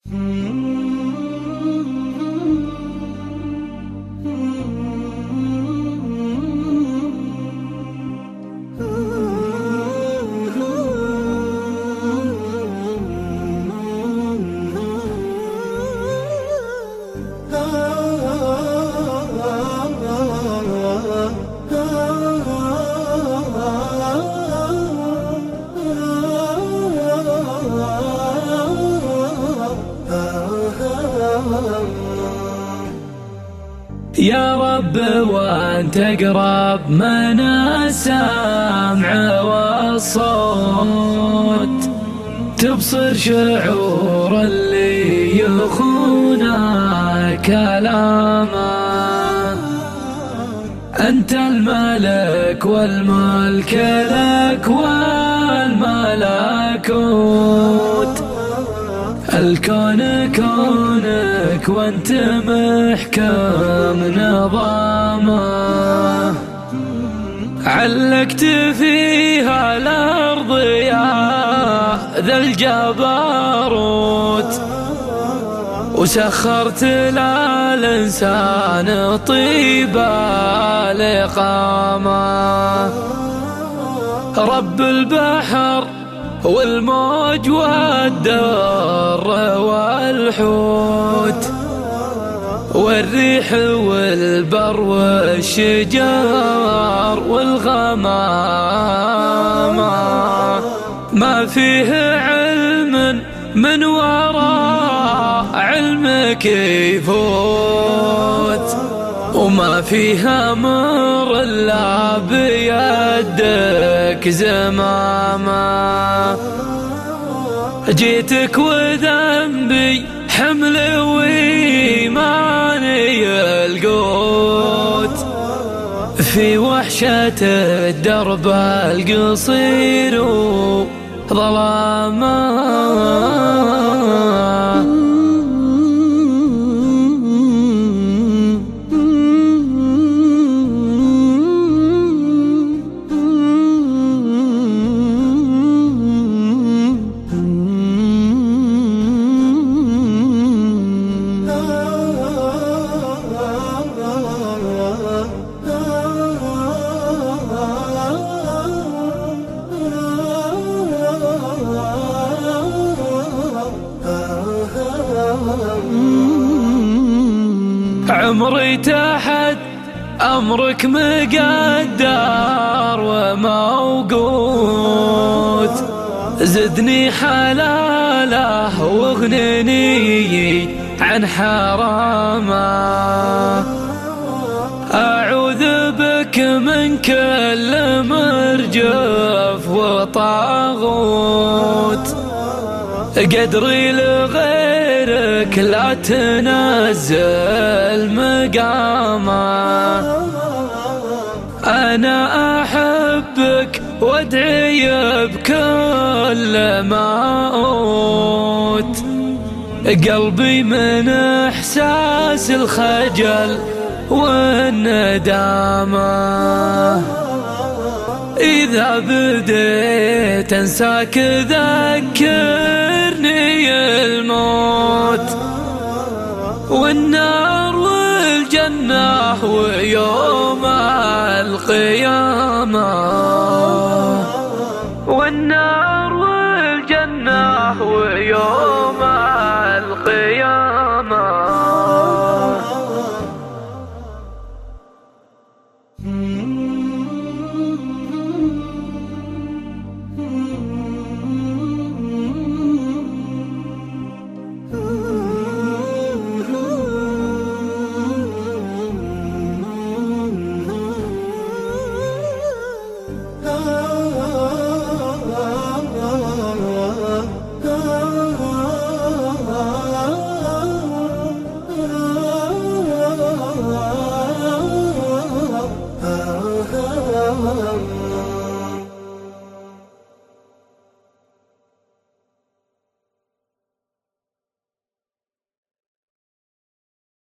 يا رب وانت اقرب من السمع والصوت، تبصر شعور اللي يخونه كلامه. انت الملك والملك لك والملكوت، الكون كونك وانت محكم نظامه. علقت فيها الارض يا ذا الجبروت، وسخرت للإنسان طيب الإقامة. رب البحر والموج والدر والحوت، والريح والبر والشجر والغمامة. ما فيه علم من وراء علمك يفوت، وما فيها أمر إلا بيدك زمامة. جيتك وذنبي حمل وإيماني القوت، في وحشة الدرب القصير وظلامه. عمري تحت أمرك مقدر وموقوت، زدني حلاله واغنني عن حرامه. أعوذ بك من كل مرجف وطاغوت، قدري لغيرك لا تنزل مقامه. أنا أحبك وادعي بكل ما أوت، قلبي من إحساس الخجل والندامة. إذا بديت أنساك ذكرني الموت، والنار والجنة ويوم القيامة. والنار والجنة ويوم القيامة.